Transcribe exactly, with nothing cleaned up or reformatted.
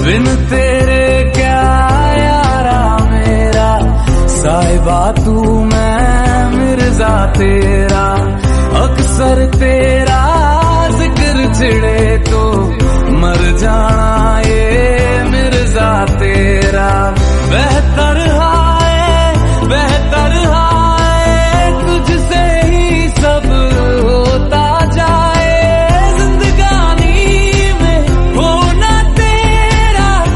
बिन तेरे क्या यारा मेरा, साहिबा तू मैं मिर्जा तेरा। अक्सर तेरा जिक्र छिड़े तो मर जाना ये मिर्जा तेरा। बेहतर